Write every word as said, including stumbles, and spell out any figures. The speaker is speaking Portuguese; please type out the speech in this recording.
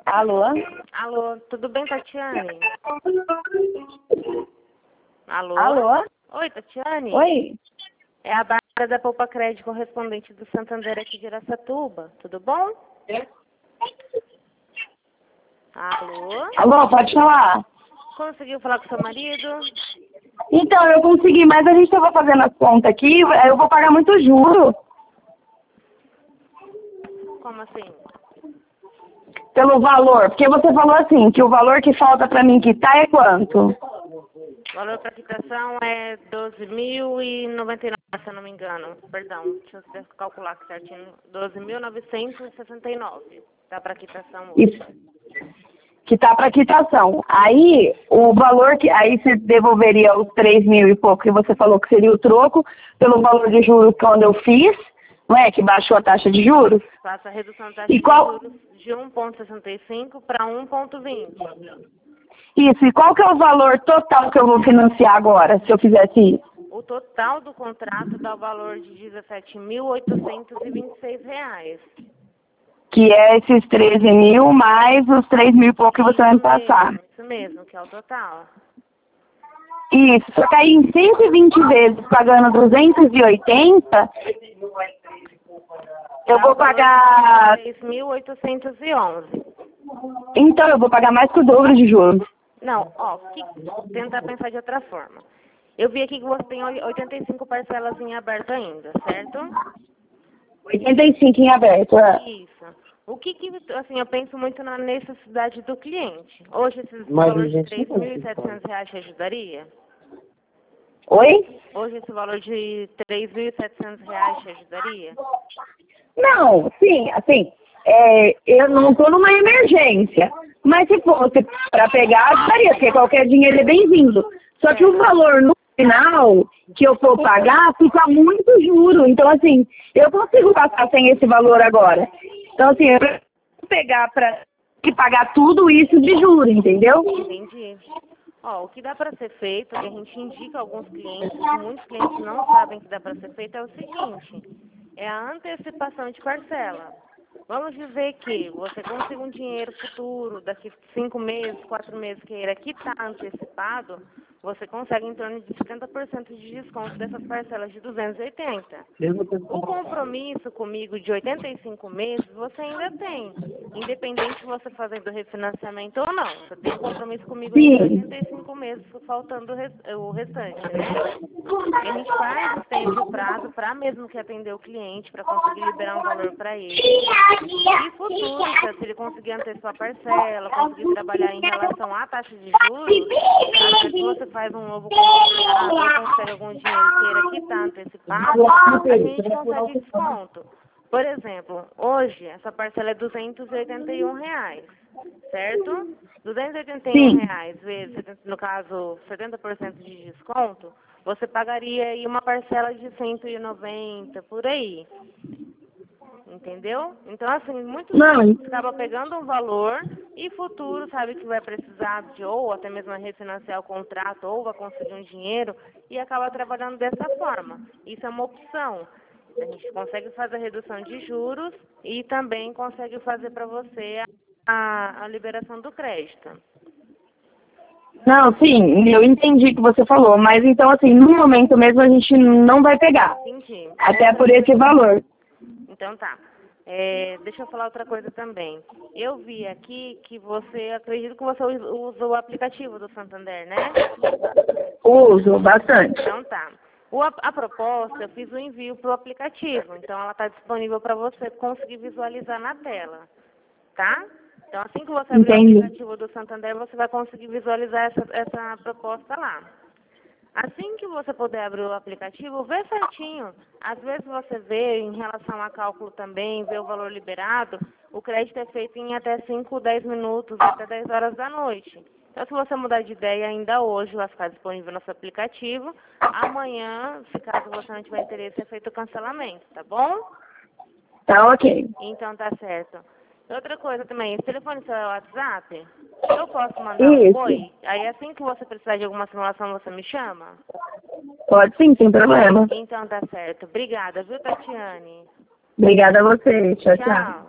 Alô? Alô, tudo bem, Tatiane? Alô? Alô? Oi, Tatiane? Oi? É a Bárbara da Poupa Crédito, correspondente do Santander aqui de Araçatuba. Tudo bom? Alô? Alô, pode falar? Conseguiu falar com seu marido? Então, eu consegui, mas a gente estava fazendo as contas aqui, eu vou pagar muito juro Como assim? pelo valor, porque você falou assim, que o valor que falta para mim quitar é quanto? O valor para quitação é doze mil e noventa e nove, se eu não me engano. Perdão, deixa eu calcular aqui certinho. doze mil novecentos e sessenta e nove. Tá para quitação hoje. Isso. Que tá para quitação. Aí, o valor que... Aí você devolveria os três mil e pouco que você falou que seria o troco, pelo valor de juros quando eu fiz, não é? Que baixou a taxa de juros. Faça a redução da taxa E de qual... juros de um vírgula sessenta e cinco para um vírgula vinte. Isso, e qual que é o valor total que eu vou financiar agora, se eu fizesse isso? O total do contrato dá o valor de dezessete mil oitocentos e vinte e seis reais. Que é esses treze mil mais os três mil e pouco que você vai me passar. Mesmo, isso mesmo, que é o total. Isso, só que aí em cento e vinte vezes pagando duzentos e oitenta, eu vou pagar... três mil oitocentos e onze. Então, eu vou pagar mais que o dobro de juros. Não, ó, que, tentar pensar de outra forma. Eu vi aqui que você tem oitenta e cinco parcelas em aberto ainda, certo? oitenta e cinco em aberto, é. Isso. O que que, assim, eu penso muito na necessidade do cliente. Hoje, esses valores de três mil e setecentos reais te ajudaria? Oi? Hoje, esse valor de três mil e setecentos reais te ajudaria? Não, sim, assim, é, eu não estou numa emergência. Mas se fosse para pegar, daria, porque qualquer dinheiro é bem-vindo. Só que o valor no final que eu for pagar fica muito juro. Então, assim, eu consigo passar sem esse valor agora. Então, assim, eu vou pegar para pagar tudo isso de juro, entendeu? Entendi. Ó, o que dá para ser feito, que a gente indica a alguns clientes, muitos clientes não sabem que dá para ser feito, é o seguinte, é a antecipação de parcela. Vamos dizer que você consiga um dinheiro futuro, daqui cinco meses, quatro meses, queira quitar antecipado, você consegue em torno de setenta por cento de desconto dessas parcelas de duzentos e oitenta. O compromisso comigo de oitenta e cinco meses, você ainda tem. Independente de você fazendo refinanciamento ou não. Você tem um compromisso comigo de oitenta e cinco meses, faltando o restante, né? E a gente faz, estende o prazo para mesmo que atender o cliente, para conseguir liberar um valor para ele. E futuro, se ele conseguir antecipar a parcela, conseguir trabalhar em relação à taxa de juros, às vezes você faz um novo contrato, ou consegue algum dinheiro queira quitar antecipado, a gente consegue desconto. Por exemplo, hoje essa parcela é duzentos e oitenta e um reais, certo? duzentos e oitenta e um reais vezes, no caso, setenta por cento de desconto, você pagaria aí uma parcela de cento e noventa, por aí. Entendeu? Então, assim, muitos clientes acabam pegando um valor e futuro sabe que vai precisar de ou até mesmo refinanciar o contrato ou vai conseguir um dinheiro e acaba trabalhando dessa forma. Isso é uma opção. A gente consegue fazer a redução de juros e também consegue fazer para você a, a liberação do crédito. Não, sim, eu entendi o que você falou, mas então, assim, no momento mesmo a gente não vai pegar. Entendi. Até por esse valor. Então tá. É, deixa eu falar outra coisa também. Eu vi aqui que você, acredito que você usa o aplicativo do Santander, né? Uso bastante. Então tá. O, a, a proposta, eu fiz o envio para o aplicativo, então ela está disponível para você conseguir visualizar na tela, tá? Então assim que você abrir Entendi. o aplicativo do Santander, você vai conseguir visualizar essa, essa proposta lá. Assim que você puder abrir o aplicativo, vê certinho. Às vezes você vê, em relação a cálculo também, vê o valor liberado, o crédito é feito em até cinco, dez minutos, até dez horas da noite. Então, se você mudar de ideia ainda hoje, vai ficar disponível no seu aplicativo. Amanhã, se caso você não tiver interesse, é feito o cancelamento, tá bom? Tá ok. Então, tá certo. Outra coisa também, esse telefone seu é o WhatsApp? Eu posso mandar um Isso. oi? Aí assim que você precisar de alguma simulação, você me chama? Pode sim, sem problema. Então tá certo. Obrigada, viu, Tatiane? Obrigada a você. Tchau, tchau. Tchau.